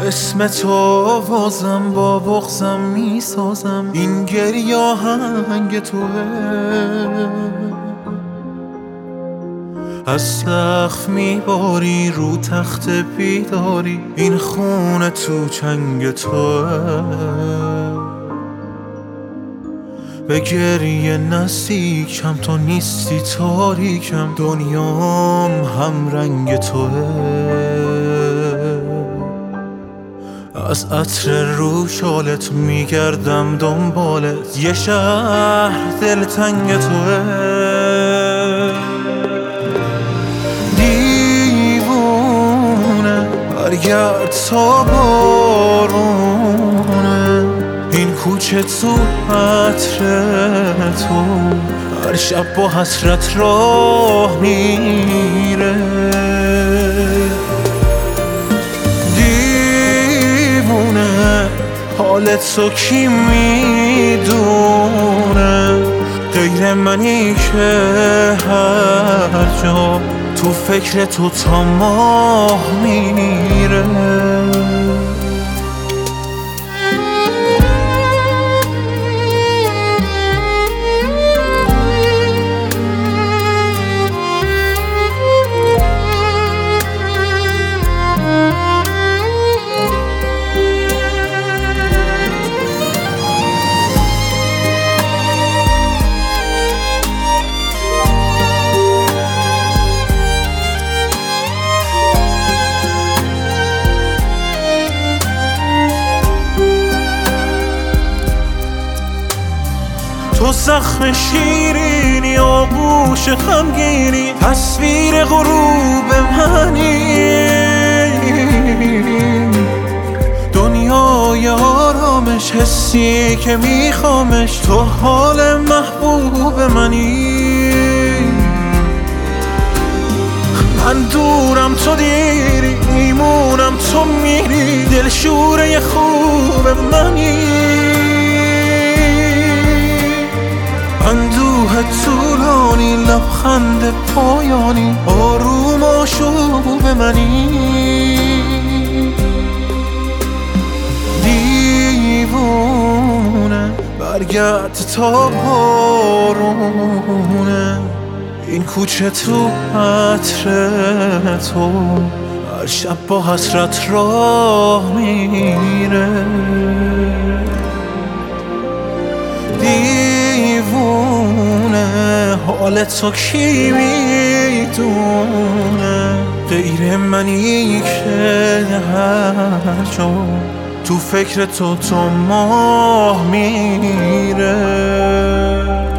اسم تو بازم با بغضم میسازم، این گریه آهنگ توه. از سقف میباری رو تخت بیداری، این خونه تو چنگ توه. به گریه نزدیکم تو نیستی تاریکم، دنیام هم رنگ توه. از عطر رو شالت میگردم دنبالت، یه شهر دلتنگ توه. دیوونه برگرد تا بارونه، این کوچه تو عطر تو هر شب با حسرت راه میره. دیوونه حالت تو کی میدونه، غیر منی که هر جا تو فکر تو تا ماه میره. تو زخم شیرینی آغوش غمگینی، تصویر غروب منی. دنیای آرامش حسی که میخوامش، تو حال محبوب منی. من دورم تو دیری، میمونم تو میری، دلشوره خوب منی. اندوه طولانی لبخند پایانی، آروم آشوب منی. دیوونه برگرد تا بارونه، این کوچه تو عطر تو هر شب با حسرت راه میره. دیوونه حالت تو کی میدونه، غیر منی که هر جا تو فکر تو ماه میره.